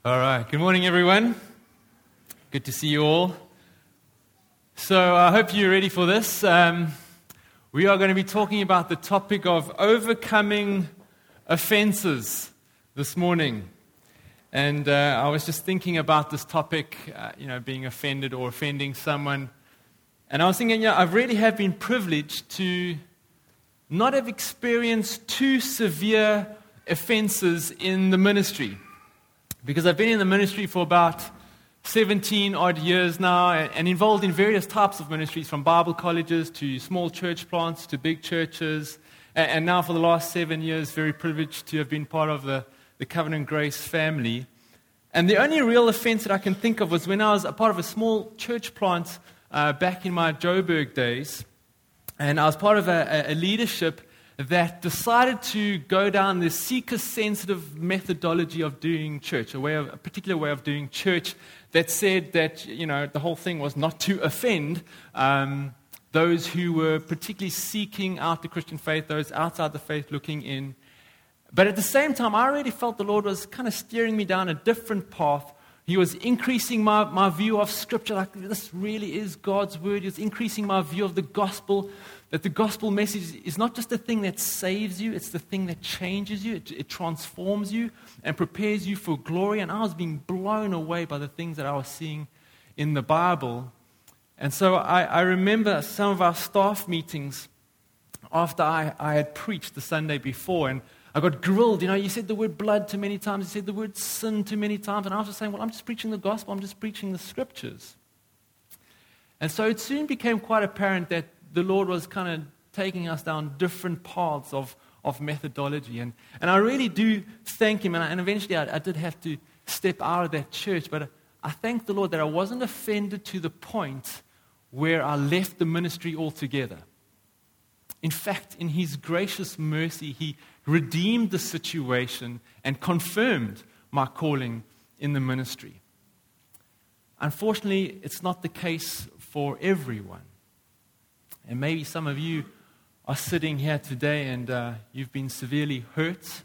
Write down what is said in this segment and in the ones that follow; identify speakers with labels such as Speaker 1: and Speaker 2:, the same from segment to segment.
Speaker 1: All right. Good morning, everyone. Good to see you all. So I hope you're ready for this. We are going to be talking about the topic of overcoming offenses this morning. And I was just thinking about this topic, being offended or offending someone. And I was thinking, I really have been privileged to not have experienced too severe offenses in the ministry. Because I've been in the ministry for about 17 odd years now and involved in various types of ministries, from Bible colleges to small church plants to big churches. And now for the last 7 years, very privileged to have been part of the Covenant Grace family. And the only real offense that I can think of was when I was a part of a small church plant back in my Joburg days. And I was part of a leadership that decided to go down the seeker-sensitive methodology of doing church, a particular way of doing church that said that, the whole thing was not to offend those who were particularly seeking out the Christian faith, those outside the faith looking in. But at the same time, I really felt the Lord was kind of steering me down a different path. He was increasing my view of Scripture, like this really is God's Word. He was increasing my view of the gospel, that the gospel message is not just the thing that saves you, it's the thing that changes you, it transforms you and prepares you for glory. And I was being blown away by the things that I was seeing in the Bible. And so I remember some of our staff meetings after I had preached the Sunday before, and I got grilled. You said the word blood too many times, you said the word sin too many times, and I was just saying, well, I'm just preaching the gospel, I'm just preaching the Scriptures. And so it soon became quite apparent that the Lord was kind of taking us down different paths of methodology. And I really do thank Him. And eventually I did have to step out of that church. But I thank the Lord that I wasn't offended to the point where I left the ministry altogether. In fact, in His gracious mercy, He redeemed the situation and confirmed my calling in the ministry. Unfortunately, it's not the case for everyone. And maybe some of you are sitting here today and you've been severely hurt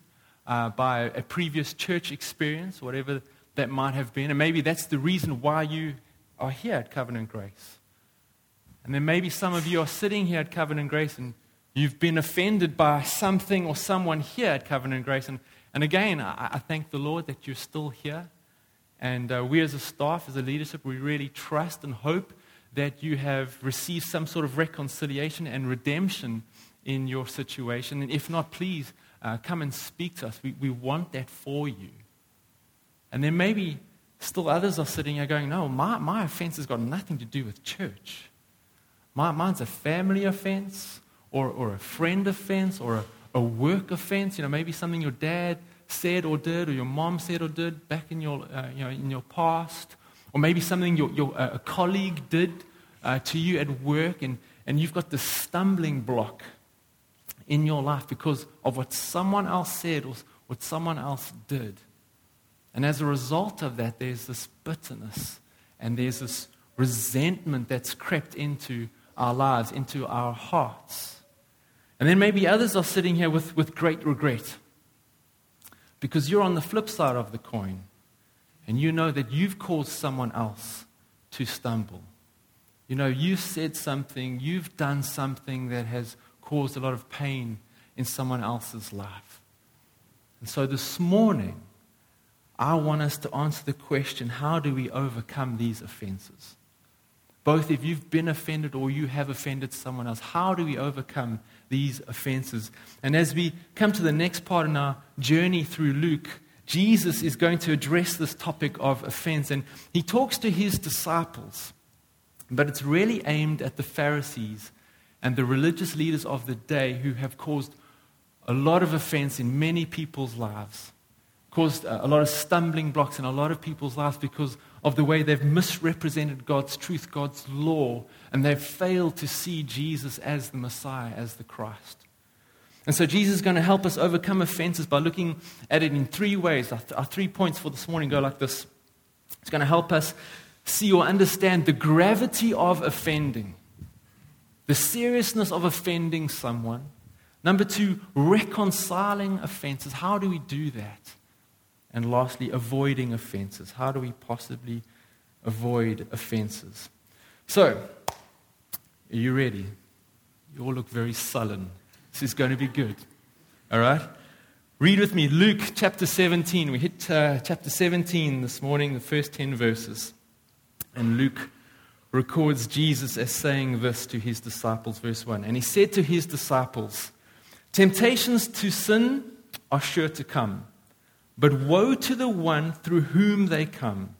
Speaker 1: by a previous church experience, whatever that might have been. And maybe that's the reason why you are here at Covenant Grace. And then maybe some of you are sitting here at Covenant Grace and you've been offended by something or someone here at Covenant Grace. And again, I thank the Lord that you're still here. And we as a staff, as a leadership, we really trust and hope that you have received some sort of reconciliation and redemption in your situation. And if not, please come and speak to us. We want that for you. And then maybe still others are sitting here going, no, my offense has got nothing to do with church. Mine's a family offense or a friend offense or a work offense. Maybe something your dad said or did or your mom said or did back in your in your past. Or maybe something a colleague did to you at work, and you've got this stumbling block in your life because of what someone else said or what someone else did. And as a result of that, there's this bitterness and there's this resentment that's crept into our lives, into our hearts. And then maybe others are sitting here with great regret because you're on the flip side of the coin. And you know that you've caused someone else to stumble. You've said something, you've done something that has caused a lot of pain in someone else's life. And so this morning, I want us to answer the question, how do we overcome these offenses? Both if you've been offended or you have offended someone else, how do we overcome these offenses? And as we come to the next part in our journey through Luke, Jesus is going to address this topic of offense, and He talks to His disciples, but it's really aimed at the Pharisees and the religious leaders of the day who have caused a lot of offense in many people's lives, caused a lot of stumbling blocks in a lot of people's lives because of the way they've misrepresented God's truth, God's law, and they've failed to see Jesus as the Messiah, as the Christ. And so Jesus is going to help us overcome offenses by looking at it in three ways. Our 3 points for this morning go like this. It's going to help us see or understand the gravity of offending, the seriousness of offending someone. Number 2, reconciling offenses. How do we do that? And lastly, avoiding offenses. How do we possibly avoid offenses? So, are you ready? You all look very sullen. This is going to be good. All right? Read with me Luke chapter 17. We hit chapter 17 this morning, the first 10 verses. And Luke records Jesus as saying this to his disciples, verse 1. And he said to his disciples, "Temptations to sin are sure to come, but woe to the one through whom they come.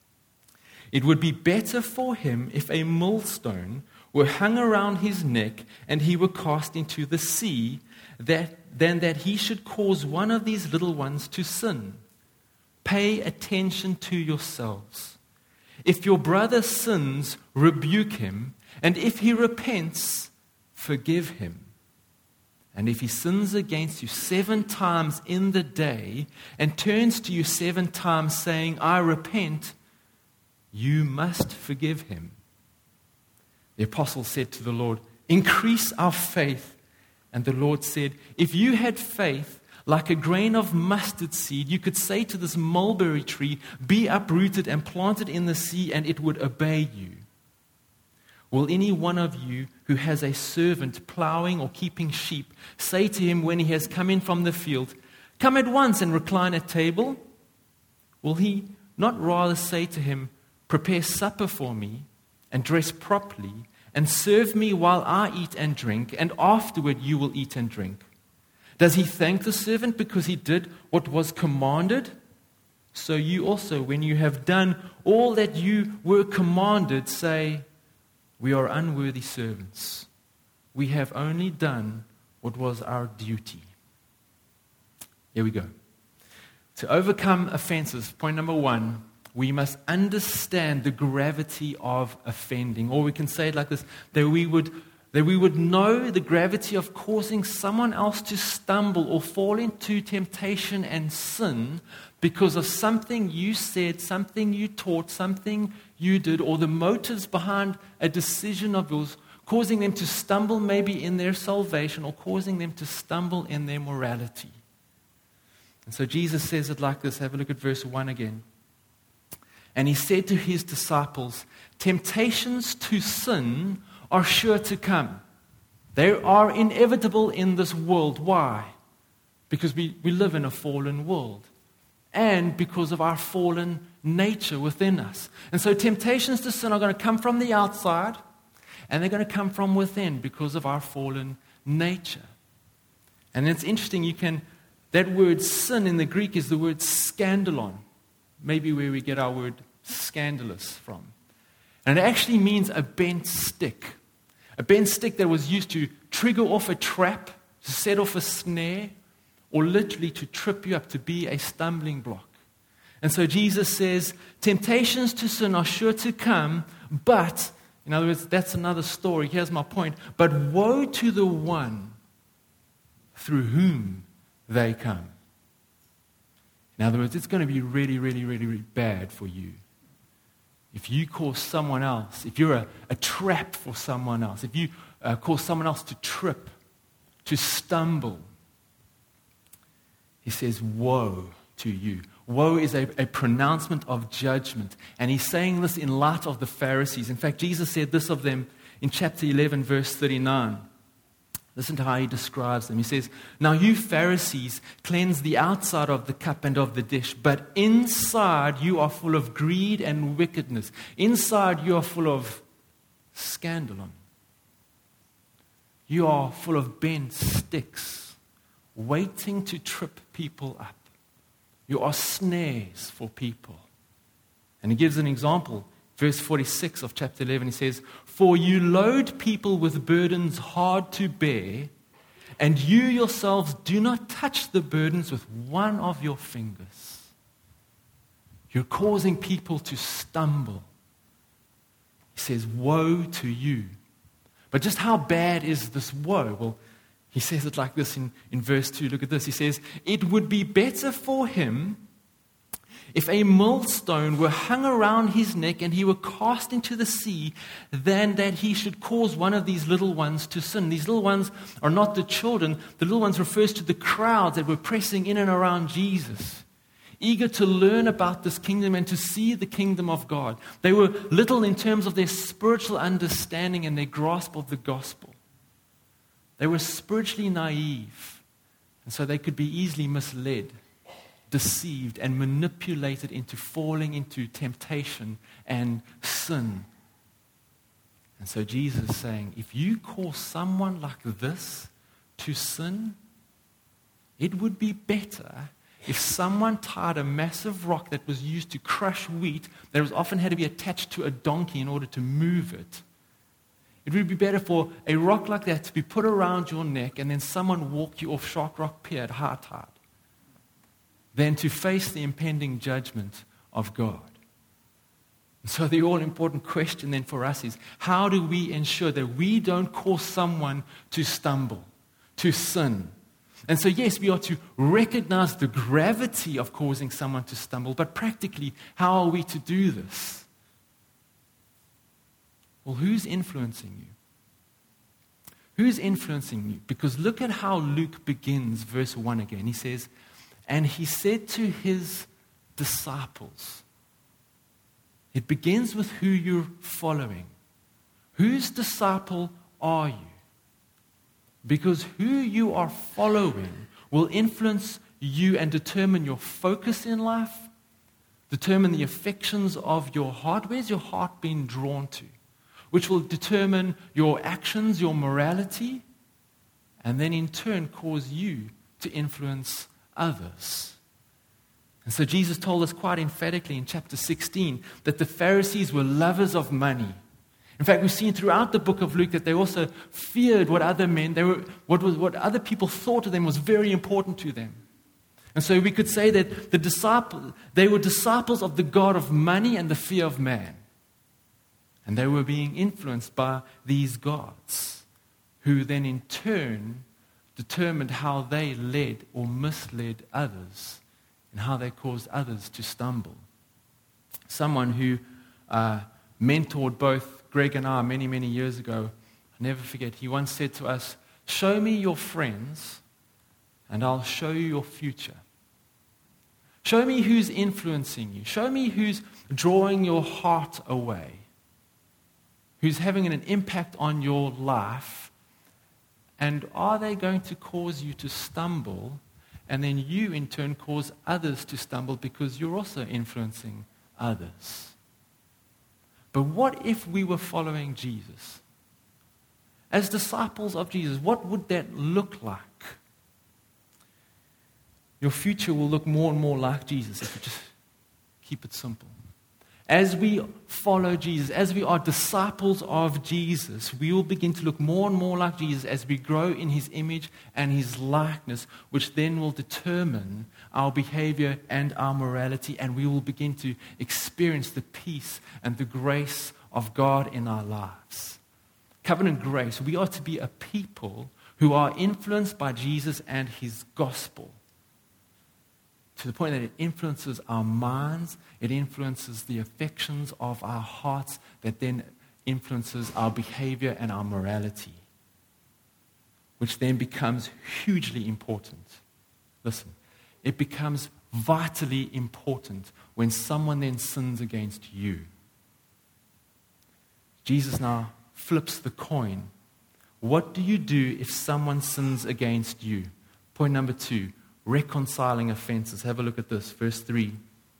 Speaker 1: It would be better for him if a millstone were hung around his neck and he were cast into the sea than that he should cause one of these little ones to sin. Pay attention to yourselves. If your brother sins, rebuke him, and if he repents, forgive him. And if he sins against you 7 times in the day and turns to you 7 times saying, 'I repent,' you must forgive him." The apostle said to the Lord, "Increase our faith." And the Lord said, "If you had faith like a grain of mustard seed, you could say to this mulberry tree, 'Be uprooted and planted in the sea,' and it would obey you. Will any one of you who has a servant plowing or keeping sheep say to him when he has come in from the field, 'Come at once and recline at table'? Will he not rather say to him, 'Prepare supper for me and dress properly and serve me while I eat and drink, and afterward you will eat and drink'? Does he thank the servant because he did what was commanded? So you also, when you have done all that you were commanded, say, 'We are unworthy servants. We have only done what was our duty.'" Here we go. To overcome offenses, point number 1, we must understand the gravity of offending. Or we can say it like this, that we would know the gravity of causing someone else to stumble or fall into temptation and sin because of something you said, something you taught, something you did, or the motives behind a decision of yours, causing them to stumble maybe in their salvation or causing them to stumble in their morality. And so Jesus says it like this. Have a look at verse 1 again. And he said to his disciples, "Temptations to sin are sure to come." They are inevitable in this world. Why? Because we live in a fallen world. And because of our fallen nature within us. And so temptations to sin are going to come from the outside, and they're going to come from within because of our fallen nature. And it's interesting, that word sin in the Greek is the word scandalon. Maybe where we get our word scandalous from. And it actually means a bent stick. A bent stick that was used to trigger off a trap, to set off a snare, or literally to trip you up, to be a stumbling block. And so Jesus says, temptations to sin are sure to come, but, in other words, that's another story. Here's my point. But woe to the one through whom they come. In other words, it's going to be really, really, really, really bad for you. If you cause someone else, if you're a trap for someone else, if you cause someone else to trip, to stumble, he says, woe to you. Woe is a pronouncement of judgment. And he's saying this in light of the Pharisees. In fact, Jesus said this of them in chapter 11, verse 39. Listen to how he describes them. He says, "Now you Pharisees cleanse the outside of the cup and of the dish, but inside you are full of greed and wickedness. Inside you are full of scandalon. You are full of bent sticks, waiting to trip people up. You are snares for people." And he gives an example. Verse 46 of chapter 11, he says, "For you load people with burdens hard to bear, and you yourselves do not touch the burdens with one of your fingers." You're causing people to stumble. He says, woe to you. But just how bad is this woe? Well, he says it like this in verse 2. Look at this. He says, "It would be better for him if a millstone were hung around his neck and he were cast into the sea, than that he should cause one of these little ones to sin." These little ones are not the children. The little ones refers to the crowds that were pressing in and around Jesus. eager to learn about this kingdom and to see the kingdom of God. They were little in terms of their spiritual understanding and their grasp of the gospel. They were spiritually naive, and so they could be easily misled, deceived, and manipulated into falling into temptation and sin. And so Jesus is saying, if you cause someone like this to sin, it would be better if someone tied a massive rock that was used to crush wheat, that was often had to be attached to a donkey in order to move it. It would be better for a rock like that to be put around your neck and then someone walk you off Shark Rock Pier at high tide than to face the impending judgment of God. So the all-important question then for us is, how do we ensure that we don't cause someone to stumble, to sin? And so yes, we are to recognize the gravity of causing someone to stumble, but practically, how are we to do this? Well, who's influencing you? Who's influencing you? Because look at how Luke begins verse 1 again. He says, and he said to his disciples. It begins with who you're following. Whose disciple are you? Because who you are following will influence you and determine your focus in life, determine the affections of your heart. Where's your heart being drawn to? Which will determine your actions, your morality, and then in turn cause you to influence others. And so Jesus told us quite emphatically in chapter 16 that the Pharisees were lovers of money. In fact, we've seen throughout the book of Luke that they also feared what other men, what other people thought of them was very important to them. And so we could say that they were disciples of the God of money and the fear of man. And they were being influenced by these gods, who then in turn determined how they led or misled others and how they caused others to stumble. Someone who mentored both Greg and I many, many years ago, I'll never forget, he once said to us, show me your friends and I'll show you your future. Show me who's influencing you. Show me who's drawing your heart away, who's having an impact on your life, and are they going to cause you to stumble, and then you in turn cause others to stumble because you're also influencing others. But what if we were following Jesus? As disciples of Jesus, what would that look like? Your future will look more and more like Jesus if you just keep it simple. As we follow Jesus, as we are disciples of Jesus, we will begin to look more and more like Jesus as we grow in His image and His likeness, which then will determine our behavior and our morality, and we will begin to experience the peace and the grace of God in our lives. Covenant grace, we are to be a people who are influenced by Jesus and His gospel, to the point that it influences our minds, it influences the affections of our hearts, that then influences our behavior and our morality, which then becomes hugely important. Listen, it becomes vitally important when someone then sins against you. Jesus now flips the coin. What do you do if someone sins against you? Point number 2. Reconciling offenses. Have a look at this, verse 3.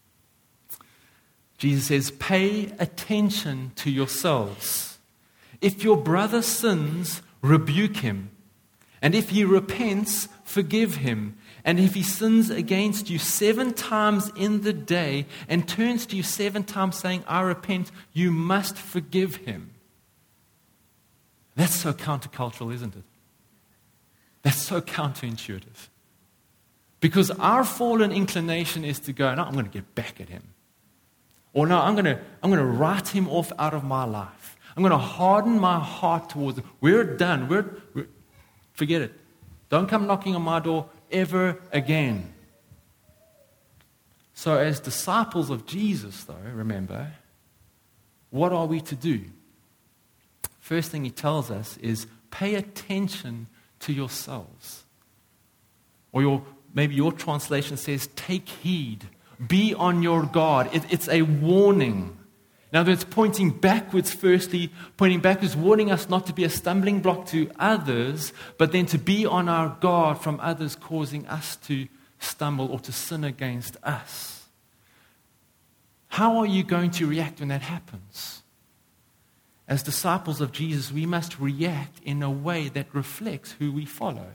Speaker 1: Jesus says, pay attention to yourselves. If your brother sins, rebuke him. And if he repents, forgive him. And if he sins against you 7 times in the day and turns to you 7 times saying, I repent, you must forgive him. That's so countercultural, isn't it? That's so counterintuitive. Because our fallen inclination is to go, no, I'm going to get back at him. Or no, I'm going to write him off out of my life. I'm going to harden my heart towards him. We're done. Forget it. Don't come knocking on my door ever again. So as disciples of Jesus, though, remember, what are we to do? First thing he tells us is pay attention to yourselves. Or maybe your translation says, take heed Be on your guard. It's a warning. In other words, pointing backwards firstly, warning us not to be a stumbling block to others, but then to be on our guard from others causing us to stumble or to sin against us. How are you going to react when that happens? As disciples of Jesus, we must react in a way that reflects who we follow.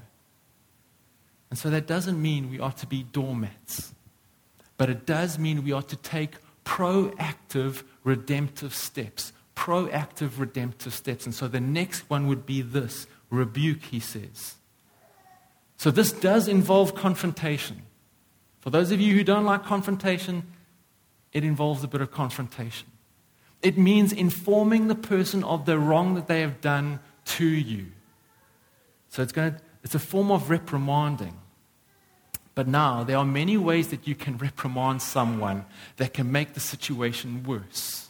Speaker 1: And so that doesn't mean we are to be doormats, but it does mean we are to take proactive, redemptive steps. Proactive, redemptive steps. And so the next one would be this, rebuke, he says. So this does involve confrontation. For those of you who don't like confrontation, it involves a bit of confrontation. It means informing the person of the wrong that they have done to you. So it's a form of reprimanding. But now, there are many ways that you can reprimand someone that can make the situation worse.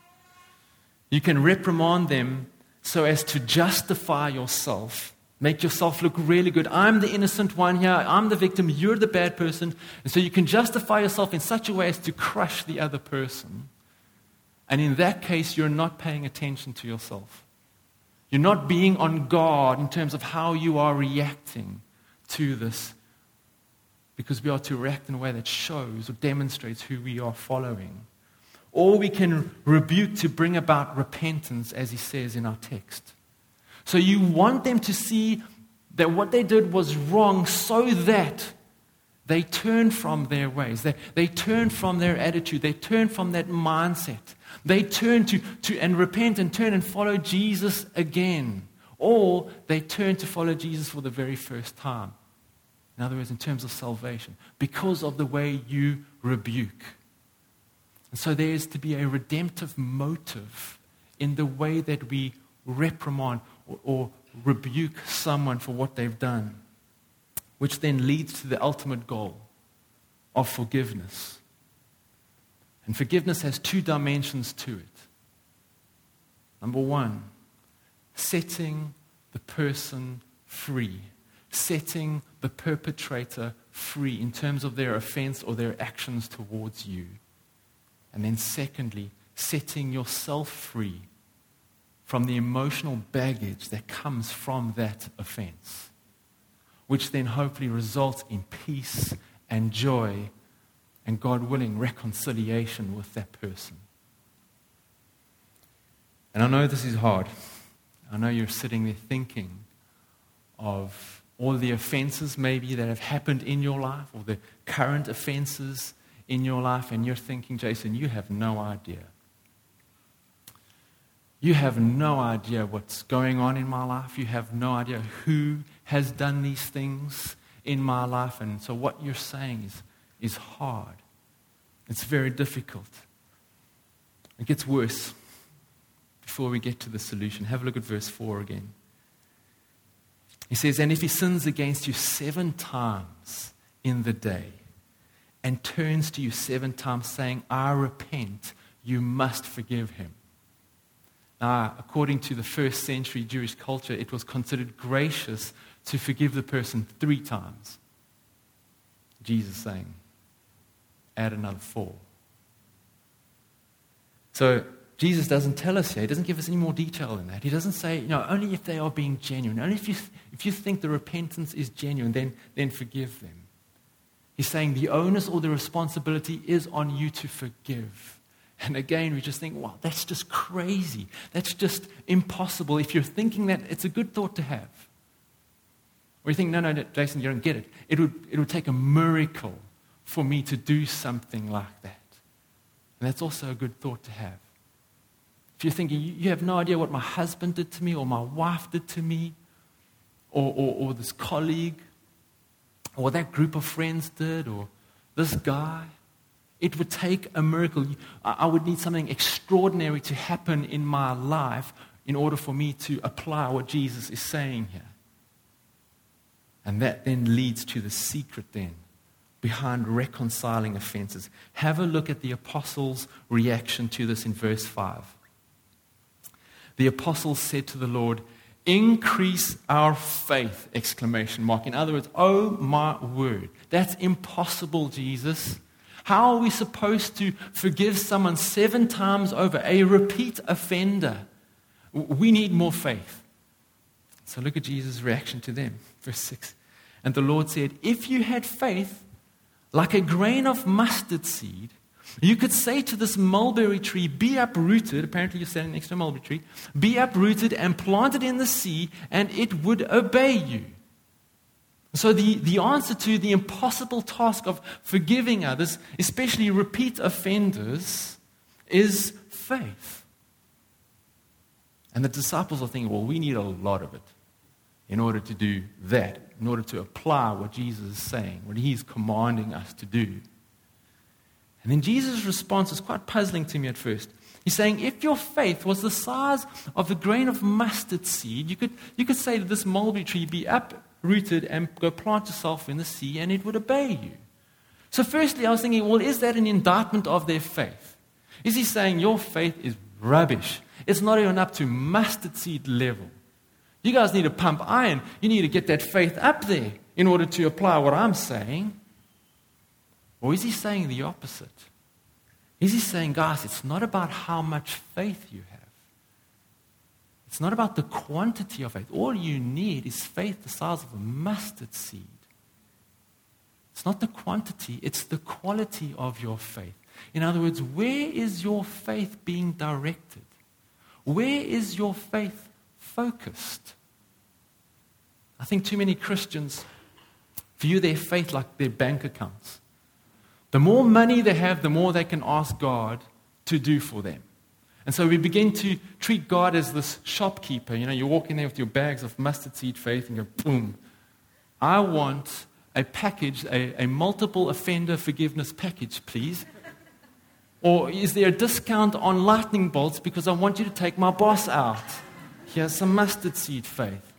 Speaker 1: You can reprimand them so as to justify yourself, make yourself look really good. I'm the innocent one here, I'm the victim, you're the bad person. And so you can justify yourself in such a way as to crush the other person. And in that case, you're not paying attention to yourself. You're not being on guard in terms of how you are reacting to this. Because we are to react in a way that shows or demonstrates who we are following. Or we can rebuke to bring about repentance, as he says in our text. So you want them to see that what they did was wrong so that they turn from their ways. They turn from their attitude. They turn from that mindset. They turn to and repent and turn and follow Jesus again. Or they turn to follow Jesus for the very first time. In other words, in terms of salvation, because of the way you rebuke. And so there is to be a redemptive motive in the way that we reprimand or rebuke someone for what they've done, which then leads to the ultimate goal of forgiveness. And forgiveness has two dimensions to it. Number one, setting the person free. Setting the perpetrator free in terms of their offense or their actions towards you. And then secondly, setting yourself free from the emotional baggage that comes from that offense, which then hopefully results in peace and joy and, God willing, reconciliation with that person. And I know this is hard. I know you're sitting there thinking of all the offenses maybe that have happened in your life, or the current offenses in your life, and you're thinking, Jason, you have no idea. You have no idea what's going on in my life. You have no idea who has done these things in my life. And so what you're saying is hard. It's very difficult. It gets worse before we get to the solution. Have a look at verse 4 again. He says, and if he sins against you 7 times in the day and turns to you 7 times saying, I repent, you must forgive him. Now, according to the first century Jewish culture, it was considered gracious to forgive the person 3 times. Jesus saying, add another 4. So Jesus doesn't tell us here. He doesn't give us any more detail than that. He doesn't say, only if they are being genuine. Only if you think the repentance is genuine, then forgive them. He's saying the onus or the responsibility is on you to forgive. And again, we just think, wow, that's just crazy. That's just impossible. If you're thinking that, it's a good thought to have. Or you think, no, Jason, you don't get it. It would take a miracle for me to do something like that. And that's also a good thought to have. If you're thinking, you have no idea what my husband did to me, or my wife did to me, or this colleague, or that group of friends did, or this guy, it would take a miracle. I would need something extraordinary to happen in my life in order for me to apply what Jesus is saying here. And that then leads to the secret then behind reconciling offenses. Have a look at the apostles' reaction to this in verse 5. The apostles said to the Lord, increase our faith, ! In other words, oh my word, that's impossible, Jesus. How are we supposed to forgive someone 7 times over, a repeat offender? We need more faith. So look at Jesus' reaction to them. Verse 6. And the Lord said, if you had faith like a grain of mustard seed, you could say to this mulberry tree, be uprooted. Apparently you're standing next to a mulberry tree. Be uprooted and planted in the sea, and it would obey you. So the answer to the impossible task of forgiving others, especially repeat offenders, is faith. And the disciples are thinking, well, we need a lot of it in order to do that, in order to apply what Jesus is saying, what he's commanding us to do. And then Jesus' response is quite puzzling to me at first. He's saying, if your faith was the size of a grain of mustard seed, you could say to this mulberry tree, be uprooted and go plant yourself in the sea, and it would obey you. So firstly, I was thinking, well, is that an indictment of their faith? Is he saying your faith is rubbish? It's not even up to mustard seed level. You guys need to pump iron. You need to get that faith up there in order to apply what I'm saying. Or is he saying the opposite? Is he saying, guys, it's not about how much faith you have. It's not about the quantity of faith. All you need is faith the size of a mustard seed. It's not the quantity, it's the quality of your faith. In other words, where is your faith being directed? Where is your faith focused? I think too many Christians view their faith like their bank accounts. The more money they have, the more they can ask God to do for them. And so we begin to treat God as this shopkeeper. You know, you walk in there with your bags of mustard seed faith and you go, boom, I want a package, a multiple offender forgiveness package, please. Or is there a discount on lightning bolts because I want you to take my boss out? Here's some mustard seed faith.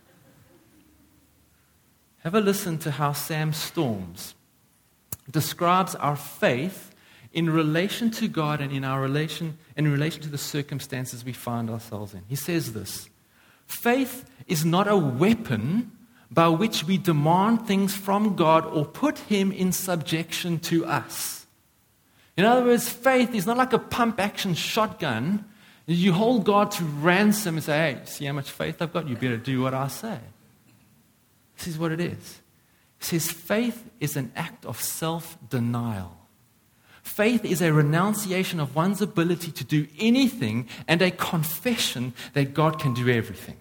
Speaker 1: Have a listen to how Sam Storms describes our faith in relation to God and in relation to the circumstances we find ourselves in. He says this: faith is not a weapon by which we demand things from God or put him in subjection to us. In other words, faith is not like a pump-action shotgun. You hold God to ransom and say, hey, see how much faith I've got? You better do what I say. This is what it is. It says faith is an act of self-denial. Faith is a renunciation of one's ability to do anything and a confession that God can do everything.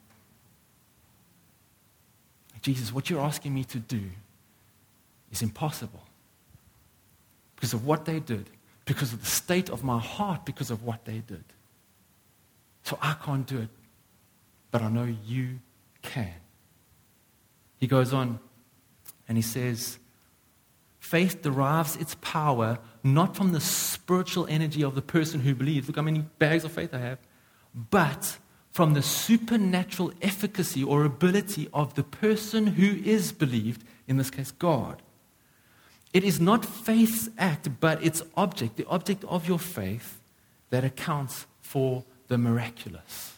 Speaker 1: Jesus, what you're asking me to do is impossible because of what they did, because of the state of my heart, because of what they did. So I can't do it, but I know you can. He goes on and he says, faith derives its power not from the spiritual energy of the person who believes. Look how many bags of faith I have. But from the supernatural efficacy or ability of the person who is believed, in this case, God. It is not faith's act, but its object, the object of your faith, that accounts for the miraculous.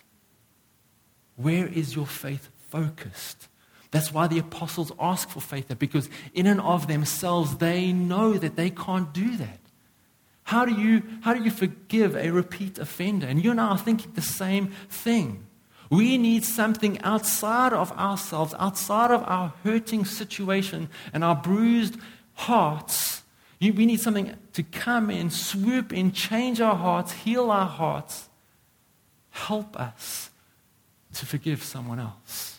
Speaker 1: Where is your faith focused? That's why the apostles ask for faith, because in and of themselves, they know that they can't do that. How do you forgive a repeat offender? And you and I are thinking the same thing. We need something outside of ourselves, outside of our hurting situation and our bruised hearts. We need something to come in, swoop in, change our hearts, heal our hearts, help us to forgive someone else.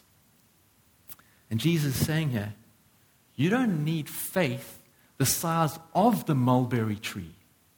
Speaker 1: And Jesus is saying here, you don't need faith the size of the mulberry tree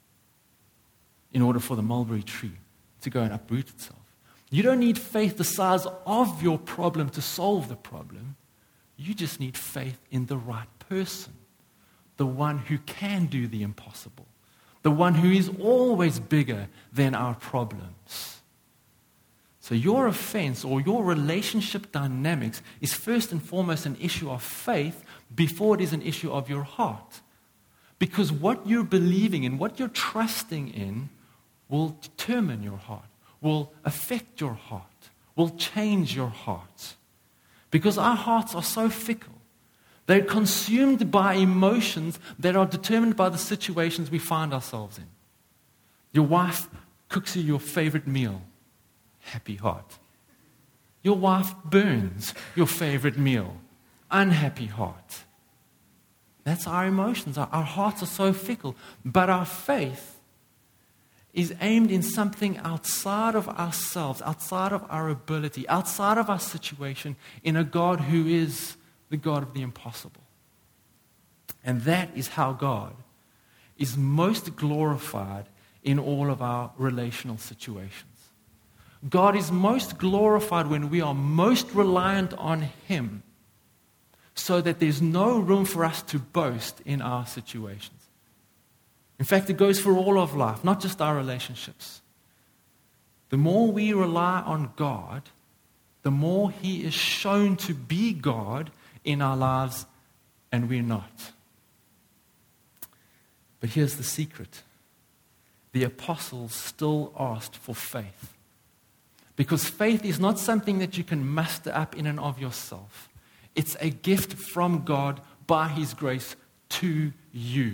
Speaker 1: in order for the mulberry tree to go and uproot itself. You don't need faith the size of your problem to solve the problem. You just need faith in the right person, the one who can do the impossible, the one who is always bigger than our problems. So your offense or your relationship dynamics is first and foremost an issue of faith before it is an issue of your heart. Because what you're believing in, what you're trusting in, will determine your heart, will affect your heart, will change your heart. Because our hearts are so fickle. They're consumed by emotions that are determined by the situations we find ourselves in. Your wife cooks you your favorite meal. Happy heart. Your wife burns your favorite meal. Unhappy heart. That's our emotions. Our hearts are so fickle. But our faith is aimed in something outside of ourselves, outside of our ability, outside of our situation, in a God who is the God of the impossible. And that is how God is most glorified in all of our relational situations. God is most glorified when we are most reliant on Him, so that there's no room for us to boast in our situations. In fact, it goes for all of life, not just our relationships. The more we rely on God, the more He is shown to be God in our lives, and we're not. But here's the secret. The apostles still asked for faith. Because faith is not something that you can muster up in and of yourself. It's a gift from God by His grace to you.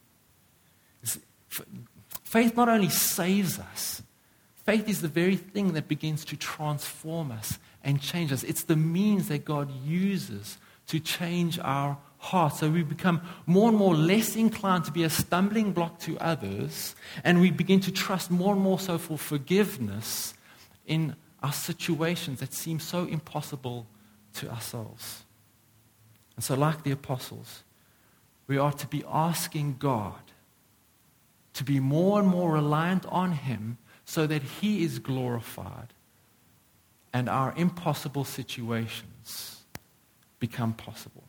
Speaker 1: Faith not only saves us, faith is the very thing that begins to transform us and change us. It's the means that God uses to change our hearts. So we become more and more less inclined to be a stumbling block to others, and we begin to trust more and more so for forgiveness in our situations that seem so impossible to ourselves. And so, like the apostles, we are to be asking God to be more and more reliant on Him so that He is glorified and our impossible situations become possible.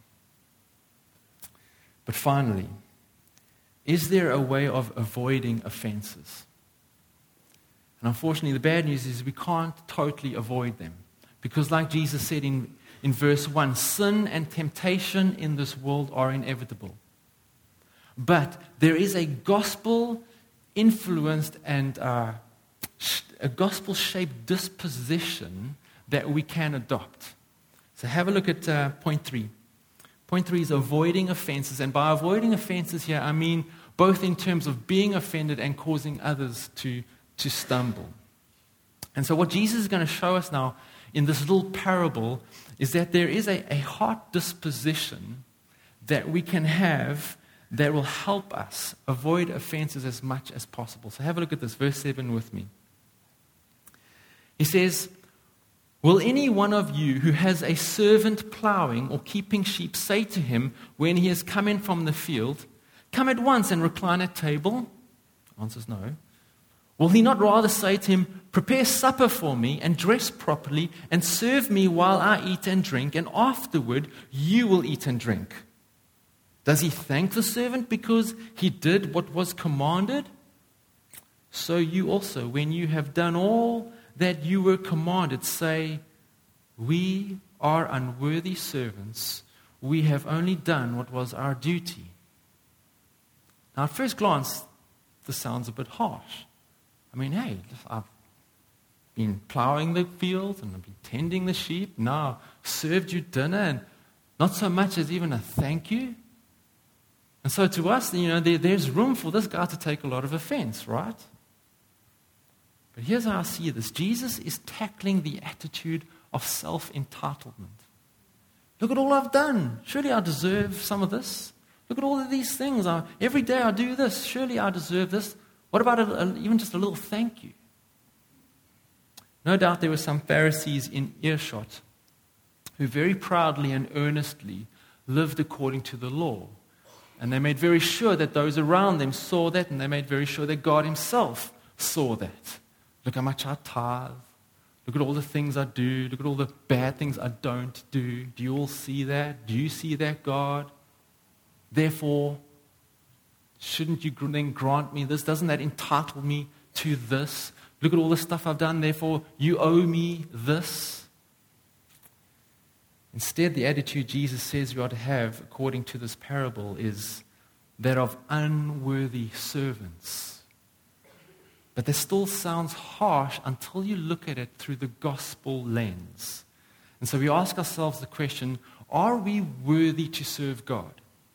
Speaker 1: But finally, is there a way of avoiding offenses? And unfortunately, the bad news is we can't totally avoid them. Because like Jesus said in verse 1, sin and temptation in this world are inevitable. But there is a gospel-influenced and a gospel-shaped disposition that we can adopt. So have a look at point 3. Point 3 is avoiding offenses. And by avoiding offenses here, I mean both in terms of being offended and causing others to stumble. And so what Jesus is going to show us now in this little parable is that there is a heart disposition that we can have that will help us avoid offenses as much as possible. So have a look at this, verse 7 with me. He says, "Will any one of you who has a servant plowing or keeping sheep say to him when he has come in from the field, 'Come at once and recline at table'?" The answer is no. "Will he not rather say to him, 'Prepare supper for me and dress properly and serve me while I eat and drink, and afterward you will eat and drink'? Does he thank the servant because he did what was commanded? So you also, when you have done all that you were commanded, say, 'We are unworthy servants. We have only done what was our duty.'" Now, at first glance, this sounds a bit harsh. I mean, hey, I've been plowing the field and I've been tending the sheep. Now I've served you dinner and not so much as even a thank you. And so to us, there's room for this guy to take a lot of offense, right? But here's how I see this. Jesus is tackling the attitude of self-entitlement. Look at all I've done. Surely I deserve some of this. Look at all of these things. Every day I do this. Surely I deserve this. What about even just a little thank you? No doubt there were some Pharisees in earshot who very proudly and earnestly lived according to the law. And they made very sure that those around them saw that, and they made very sure that God Himself saw that. Look how much I tithe. Look at all the things I do. Look at all the bad things I don't do. Do you all see that? Do you see that, God? Therefore, shouldn't you then grant me this? Doesn't that entitle me to this? Look at all the stuff I've done. Therefore, you owe me this. Instead, the attitude Jesus says we are to have, according to this parable, is that of unworthy servants. But that still sounds harsh until you look at it through the gospel lens. And so we ask ourselves the question, Are we worthy to serve God?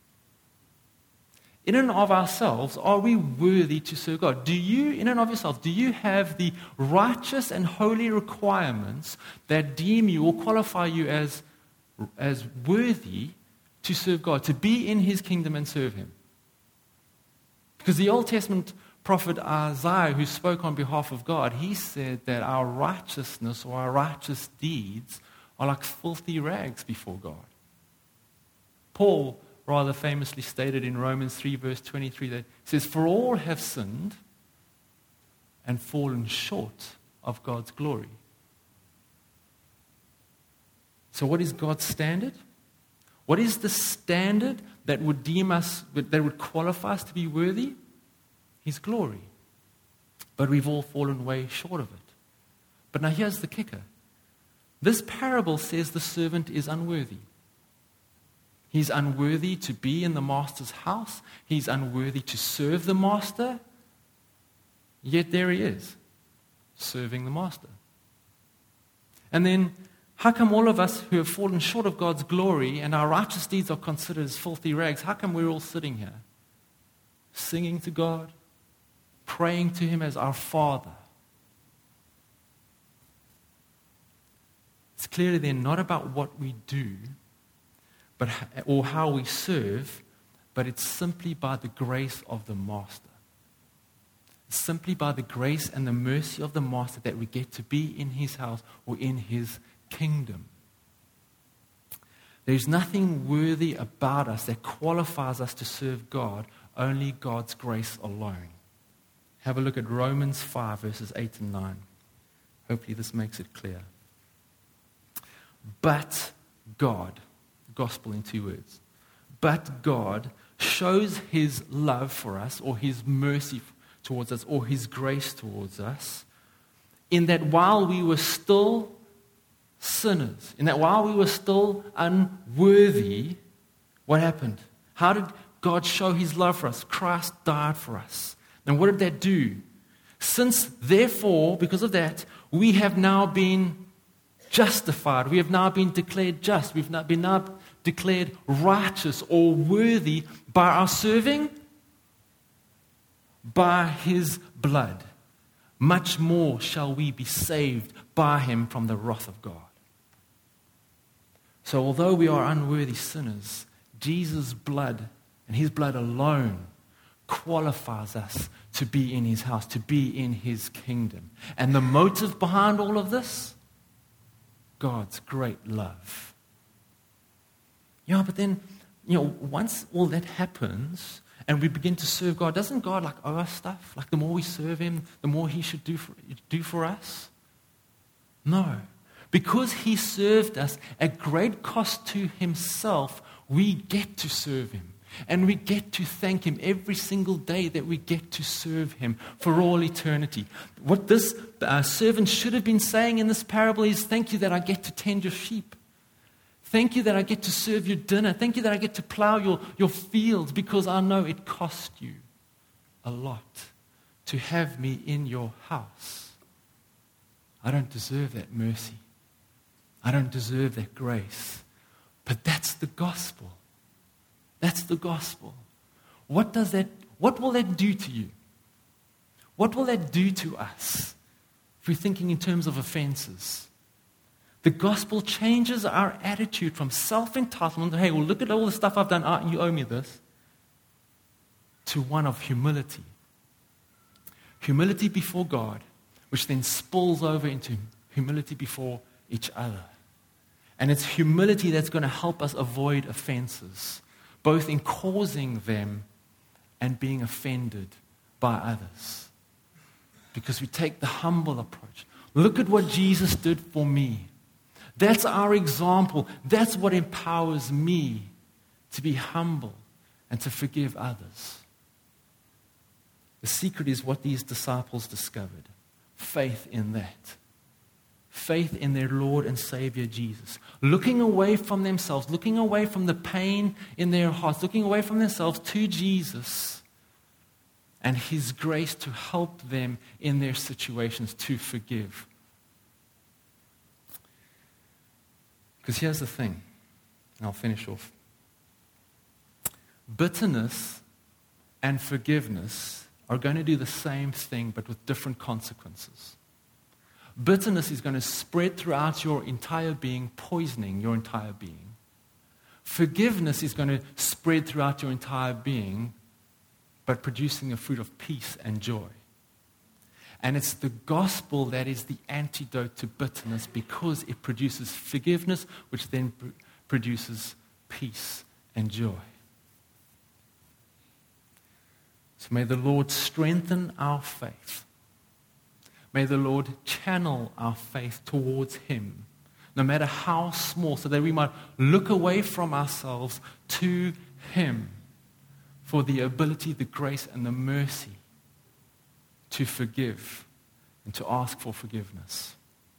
Speaker 1: In and of ourselves, are we worthy to serve God? Do you, in and of yourself, do you have the righteous and holy requirements that deem you or qualify you as worthy to serve God, to be in His kingdom and serve Him? Because the Old Testament prophet Isaiah, who spoke on behalf of God, he said that our righteousness or our righteous deeds are like filthy rags before God. Paul rather famously stated in Romans 3 verse 23 that it says, "For all have sinned and fallen short of God's glory." So what is God's standard? What is the standard that would deem us, that would qualify us to be worthy? His glory. But we've all fallen way short of it. But now here's the kicker. This parable says the servant is unworthy. He's unworthy to be in the master's house. He's unworthy to serve the master. Yet there he is, serving the master. And then, how come all of us who have fallen short of God's glory and our righteous deeds are considered as filthy rags, how come we're all sitting here, singing to God, praying to Him as our Father? It's clearly then not about what we do, or how we serve, but it's simply by the grace of the Master. It's simply by the grace and the mercy of the Master that we get to be in His house or in His kingdom. There's nothing worthy about us that qualifies us to serve God, only God's grace alone. Have a look at Romans 5, verses 8 and 9. Hopefully this makes it clear. But God, gospel in 2 words. But God shows His love for us, or His mercy towards us, or His grace towards us, in that while we were still sinners, in that while we were still unworthy, what happened? How did God show His love for us? Christ died for us. And what did that do? Since, therefore, because of that, we have now been justified. We have now been declared just. We've now been declared righteous or worthy by our serving, by His blood. Much more shall we be saved by Him from the wrath of God. So although we are unworthy sinners, Jesus' blood and His blood alone qualifies us to be in His house, to be in His kingdom. And the motive behind all of this? God's great love. Yeah, but then, once all that happens and we begin to serve God, doesn't God owe us stuff? Like the more we serve Him, the more He should do for us? No. Because He served us at great cost to Himself, we get to serve Him. And we get to thank Him every single day that we get to serve Him for all eternity. What this servant should have been saying in this parable is, thank you that I get to tend your sheep. Thank you that I get to serve your dinner. Thank you that I get to plow your fields, because I know it cost you a lot to have me in your house. I don't deserve that mercy. I don't deserve that grace. But that's the gospel. That's the gospel. What will that do to you? What will that do to us if we're thinking in terms of offenses? The gospel changes our attitude from self-entitlement, hey, well, look at all the stuff I've done, you owe me this, to one of humility. Humility before God, which then spills over into humility before each other. And it's humility that's going to help us avoid offenses, both in causing them and being offended by others. Because we take the humble approach. Look at what Jesus did for me. That's our example. That's what empowers me to be humble and to forgive others. The secret is what these disciples discovered. Faith in that. Faith in their Lord and Savior Jesus. Looking away from themselves, looking away from the pain in their hearts, looking away from themselves to Jesus and His grace to help them in their situations to forgive. Because here's the thing. And I'll finish off. Bitterness and forgiveness are going to do the same thing, but with different consequences. Bitterness is going to spread throughout your entire being, poisoning your entire being. Forgiveness is going to spread throughout your entire being, but producing a fruit of peace and joy. And it's the gospel that is the antidote to bitterness, because it produces forgiveness, which then produces peace and joy. So may the Lord strengthen our faith. May the Lord channel our faith towards Him, no matter how small, so that we might look away from ourselves to Him for the ability, the grace, and the mercy to forgive and to ask for forgiveness.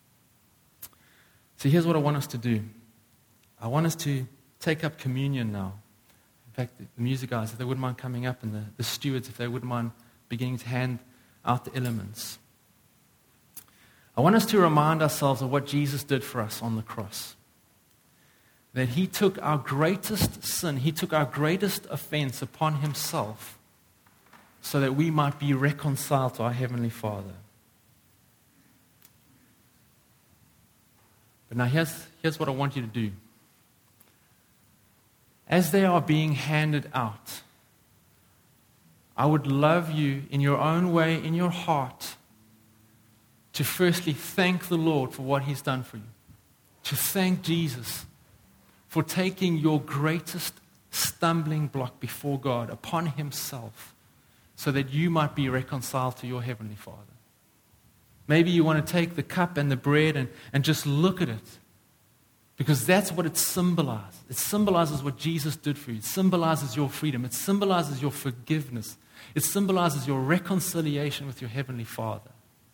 Speaker 1: So here's what I want us to do. I want us to take up communion now. In fact, the music guys, if they wouldn't mind coming up, and the stewards, if they wouldn't mind beginning to hand out the elements. I want us to remind ourselves of what Jesus did for us on the cross. That He took our greatest sin, He took our greatest offense upon Himself, so that we might be reconciled to our Heavenly Father. But now here's what I want you to do. As they are being handed out, I would love you in your own way, in your heart, to firstly thank the Lord for what He's done for you. To thank Jesus for taking your greatest stumbling block before God upon Himself, so that you might be reconciled to your Heavenly Father. Maybe you want to take the cup and the bread and just look at it, because that's what it symbolizes. It symbolizes what Jesus did for you. It symbolizes your freedom. It symbolizes your forgiveness. It symbolizes your reconciliation with your Heavenly Father.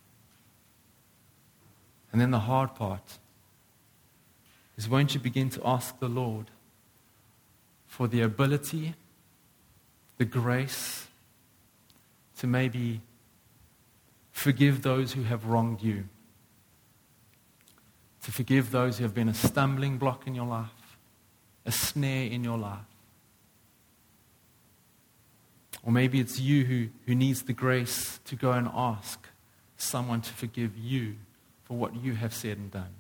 Speaker 1: And then the hard part is, won't you begin to ask the Lord for the ability, the grace, to maybe forgive those who have wronged you, to forgive those who have been a stumbling block in your life, a snare in your life. Or maybe it's you who needs the grace to go and ask someone to forgive you for what you have said and done.